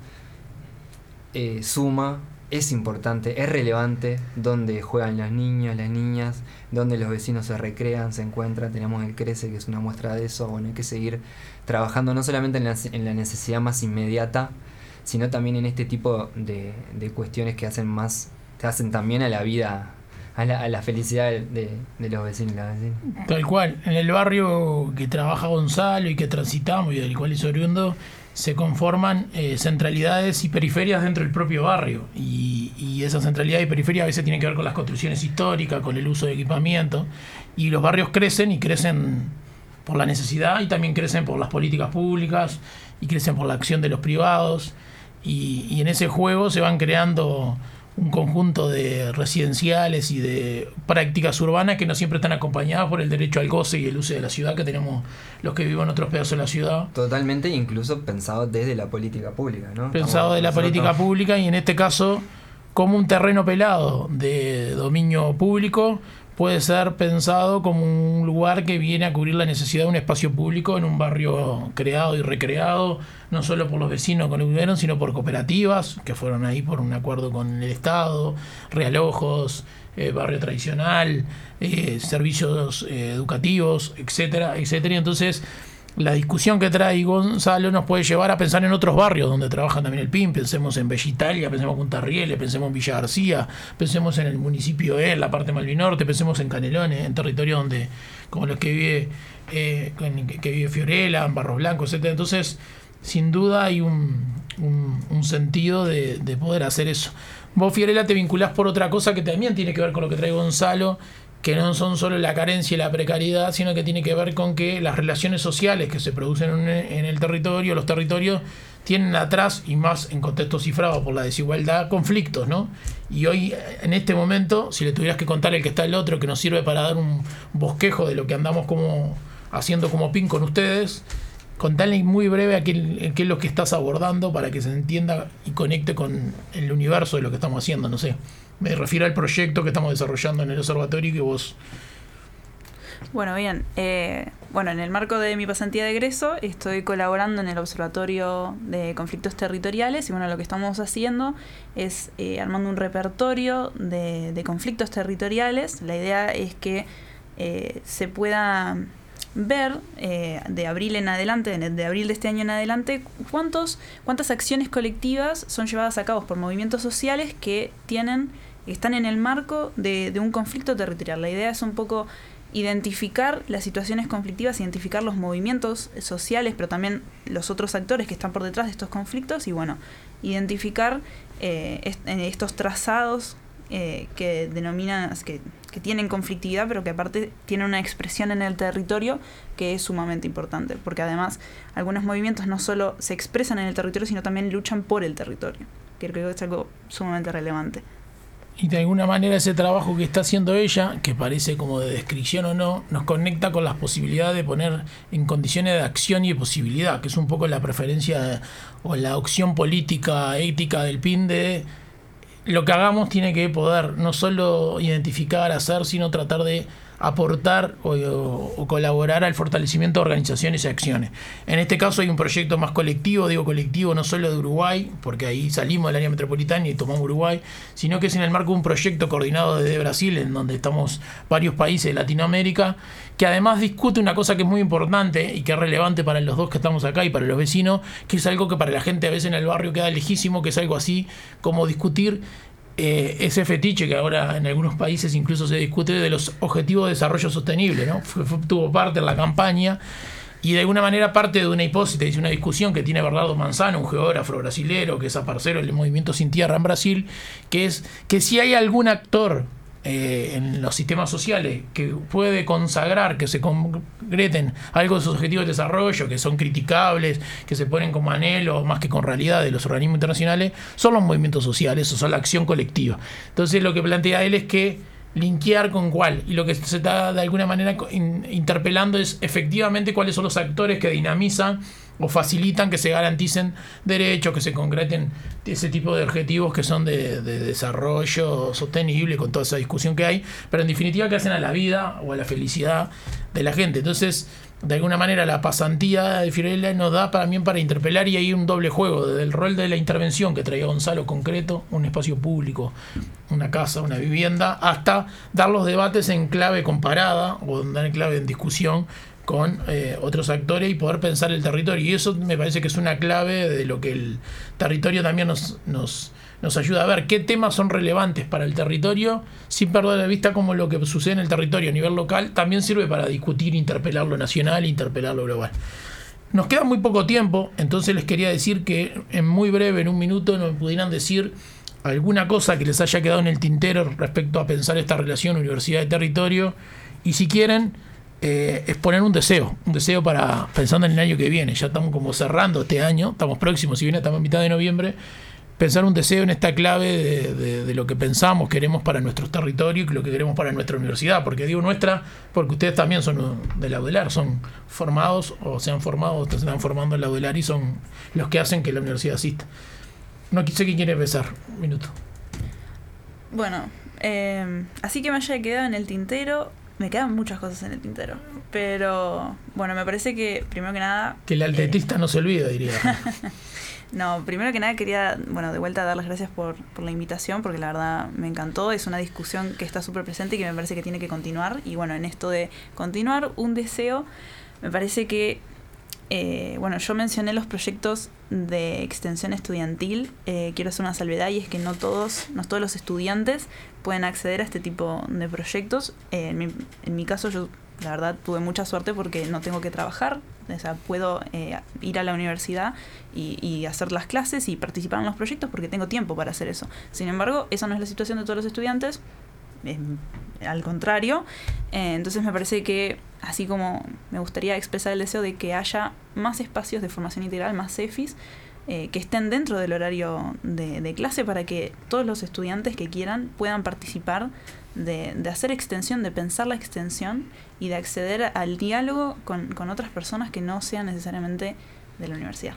suma, es importante, es relevante, donde juegan los niños, las niñas, donde los vecinos se recrean, se encuentran. Tenemos el CRECE, que es una muestra de eso. Bueno, hay que seguir trabajando no solamente en la necesidad más inmediata, sino también en este tipo de cuestiones que hacen más te hacen también a la vida, a la felicidad de los vecinos y las vecinas. Tal cual. En el barrio que trabaja Gonzalo y que transitamos y del cual es oriundo, se conforman centralidades y periferias dentro del propio barrio. Y esas centralidades y periferias a veces tienen que ver con las construcciones históricas, con el uso de equipamiento. Y los barrios crecen y crecen por la necesidad y también crecen por las políticas públicas y crecen por la acción de los privados. Y en ese juego se van creando un conjunto de residenciales y de prácticas urbanas que no siempre están acompañadas por el derecho al goce y el uso de la ciudad que tenemos los que vivimos en otros pedazos de la ciudad. Totalmente, incluso pensado desde la política pública, ¿no? Pensado de la política pública y en este caso como un terreno pelado de dominio público puede ser pensado como un lugar que viene a cubrir la necesidad de un espacio público en un barrio creado y recreado, no solo por los vecinos que lo vivieron, sino por cooperativas que fueron ahí por un acuerdo con el Estado, realojos, barrio tradicional, servicios educativos, etcétera, etcétera. Y entonces la discusión que trae Gonzalo nos puede llevar a pensar en otros barrios donde trabajan también el PIN. Pensemos en Bella Italia, pensemos en Punta Rieles, pensemos en Villa García, pensemos en el municipio en la parte Malvinorte, pensemos en Canelones, en territorios donde, como los que vive Fiorella, en Barros Blancos, etcétera. Entonces, sin duda hay un sentido de poder hacer eso. Vos, Fiorella, te vinculás por otra cosa que también tiene que ver con lo que trae Gonzalo, que no son solo la carencia y la precariedad, sino que tiene que ver con que las relaciones sociales que se producen en el territorio, los territorios, tienen atrás, y más en contextos cifrados por la desigualdad, conflictos, ¿no? Y hoy, en este momento, si le tuvieras que contar el que está el otro, que nos sirve para dar un bosquejo de lo que andamos haciendo como PIN con ustedes, contale muy breve a qué es lo que estás abordando para que se entienda y conecte con el universo de lo que estamos haciendo, no sé. Me refiero al proyecto que estamos desarrollando en el observatorio y que vos... Bueno, bien. En el marco de mi pasantía de egreso estoy colaborando en el Observatorio de Conflictos Territoriales y lo que estamos haciendo es armando un repertorio de conflictos territoriales. La idea es que se pueda ver de abril en adelante, de abril de este año en adelante, cuántas acciones colectivas son llevadas a cabo por movimientos sociales que están en el marco de un conflicto territorial. La idea es un poco identificar las situaciones conflictivas, identificar los movimientos sociales, pero también los otros actores que están por detrás de estos conflictos y identificar estos trazados que denominan, que tienen conflictividad, pero que aparte tienen una expresión en el territorio que es sumamente importante, porque además algunos movimientos no solo se expresan en el territorio, sino también luchan por el territorio, que creo que es algo sumamente relevante. Y de alguna manera ese trabajo que está haciendo ella, que parece como de descripción o no, nos conecta con las posibilidades de poner en condiciones de acción y de posibilidad, que es un poco la preferencia o la opción política, ética del PIN de lo que hagamos tiene que poder no solo identificar, hacer, sino tratar de aportar o colaborar al fortalecimiento de organizaciones y acciones. En este caso hay un proyecto más colectivo, digo colectivo no solo de Uruguay, porque ahí salimos del área metropolitana y tomamos Uruguay, sino que es en el marco de un proyecto coordinado desde Brasil, en donde estamos varios países de Latinoamérica, que además discute una cosa que es muy importante y que es relevante para los dos que estamos acá y para los vecinos, que es algo que para la gente a veces en el barrio queda lejísimo, que es algo así como discutir ese fetiche que ahora en algunos países incluso se discute de los objetivos de desarrollo sostenible, ¿no? Tuvo parte en la campaña y de alguna manera parte de una hipótesis, una discusión que tiene Bernardo Manzano, un geógrafo brasilero que es aparcero del Movimiento Sin Tierra en Brasil, que es que si hay algún actor en los sistemas sociales que puede consagrar que se concreten algo de sus objetivos de desarrollo, que son criticables, que se ponen como anhelos más que con realidad de los organismos internacionales, son los movimientos sociales o son la acción colectiva. Entonces lo que plantea él es que linkear con cuál, y lo que se está de alguna manera interpelando es efectivamente cuáles son los actores que dinamizan o facilitan que se garanticen derechos, que se concreten ese tipo de objetivos que son de desarrollo sostenible, con toda esa discusión que hay, pero en definitiva que hacen a la vida o a la felicidad de la gente. Entonces, de alguna manera la pasantía de Fiorella nos da también para interpelar, y hay un doble juego, desde el rol de la intervención que traía Gonzalo concreto, un espacio público, una casa, una vivienda, hasta dar los debates en clave comparada o en clave en discusión con otros actores y poder pensar el territorio. Y eso me parece que es una clave de lo que el territorio también nos ayuda a ver qué temas son relevantes para el territorio, sin perder de vista cómo lo que sucede en el territorio a nivel local también sirve para discutir, interpelar lo nacional e interpelar lo global. Nos queda muy poco tiempo, entonces les quería decir que en muy breve, en un minuto, nos pudieran decir alguna cosa que les haya quedado en el tintero respecto a pensar esta relación universidad-territorio, y si quieren exponer un deseo para pensando en el año que viene. Ya estamos como cerrando este año, estamos próximos, si bien estamos en mitad de noviembre, pensar un deseo en esta clave de lo que pensamos, queremos para nuestros territorios y lo que queremos para nuestra universidad. Porque digo nuestra, porque ustedes también son de la UDELAR, son formados o se han formado o se están formando en la UDELAR y son los que hacen que la universidad exista. No sé quién quiere empezar. Un minuto. Bueno, así que me haya quedado en el tintero, me quedan muchas cosas en el tintero. Pero bueno, me parece que primero que nada... Que el altetista no se olvida, diría. No, primero que nada quería, bueno, de vuelta dar las gracias por la invitación, porque la verdad me encantó. Es una discusión que está súper presente y que me parece que tiene que continuar. Y bueno, en esto de continuar, un deseo, me parece que, bueno, yo mencioné los proyectos de extensión estudiantil. Quiero hacer una salvedad, y es que no todos los estudiantes pueden acceder a este tipo de proyectos. En mi caso, yo la verdad tuve mucha suerte porque no tengo que trabajar. O sea, puedo ir a la universidad y hacer las clases y participar en los proyectos porque tengo tiempo para hacer eso. Sin embargo, esa no es la situación de todos los estudiantes, al contrario. Entonces me parece que, así como me gustaría expresar el deseo de que haya más espacios de formación integral, más CEFIs, que estén dentro del horario de clase, para que todos los estudiantes que quieran puedan participar de hacer extensión, de pensar la extensión y de acceder al diálogo con otras personas que no sean necesariamente de la universidad.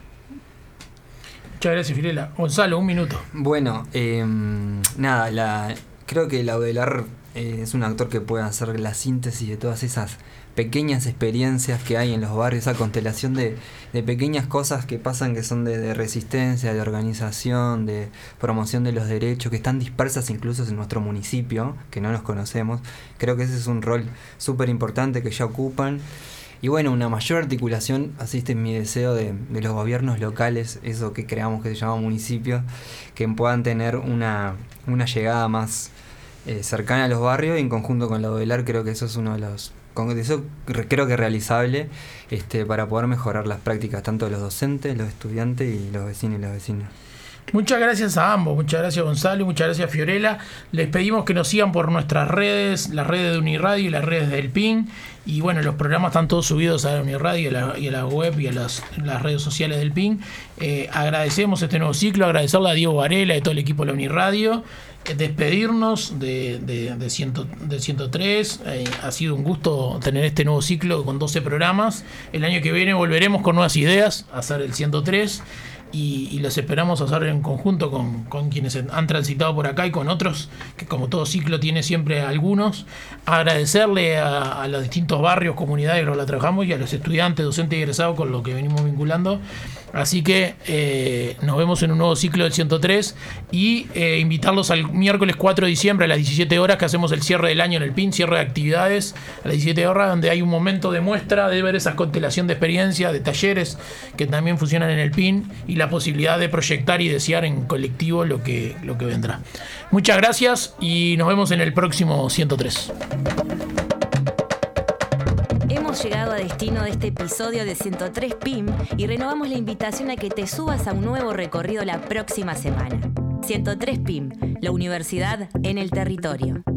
Muchas gracias, Fiorella. Gonzalo, un minuto. Bueno, nada, creo que la UDELAR es un actor que puede hacer la síntesis de todas esas pequeñas experiencias que hay en los barrios, esa constelación de pequeñas cosas que pasan, que son de resistencia, de organización, de promoción de los derechos, que están dispersas incluso en nuestro municipio, que no nos conocemos. Creo que ese es un rol súper importante que ya ocupan. Y bueno, una mayor articulación, asiste mi deseo de los gobiernos locales, eso que creamos que se llama municipio, que puedan tener una llegada más cercana a los barrios, y en conjunto con la UDELAR creo que eso es uno de los... Eso creo que es realizable para poder mejorar las prácticas tanto de los docentes, los estudiantes y los vecinos y las vecinas. Muchas gracias a ambos, muchas gracias Gonzalo, muchas gracias Fiorella. Les pedimos que nos sigan por nuestras redes, las redes de Uniradio y las redes del PIN. Y bueno, los programas están todos subidos a la Uniradio y a la web y a las redes sociales del PIN. Agradecemos este nuevo ciclo, agradecerle a Diego Varela y todo el equipo de la Uniradio. Despedirnos de 103. Ha sido un gusto tener este nuevo ciclo con 12 programas. El año que viene volveremos con nuevas ideas a hacer el 103. Y los esperamos hacer en conjunto con quienes han transitado por acá y con otros, que como todo ciclo tiene siempre algunos. Agradecerle a los distintos barrios, comunidades que la trabajamos, y a los estudiantes, docentes y egresados con los que venimos vinculando. Así que nos vemos en un nuevo ciclo del 103 y invitarlos al miércoles 4 de diciembre a las 17 horas, que hacemos el cierre del año en el PIN, cierre de actividades a las 17 horas, donde hay un momento de muestra, de ver esa constelación de experiencias, de talleres que también funcionan en el PIN, y la posibilidad de proyectar y desear en colectivo lo que vendrá. Muchas gracias y nos vemos en el próximo 103. Hemos llegado a destino de este episodio de 103 PIM y renovamos la invitación a que te subas a un nuevo recorrido la próxima semana. 103 PIM, la universidad en el territorio.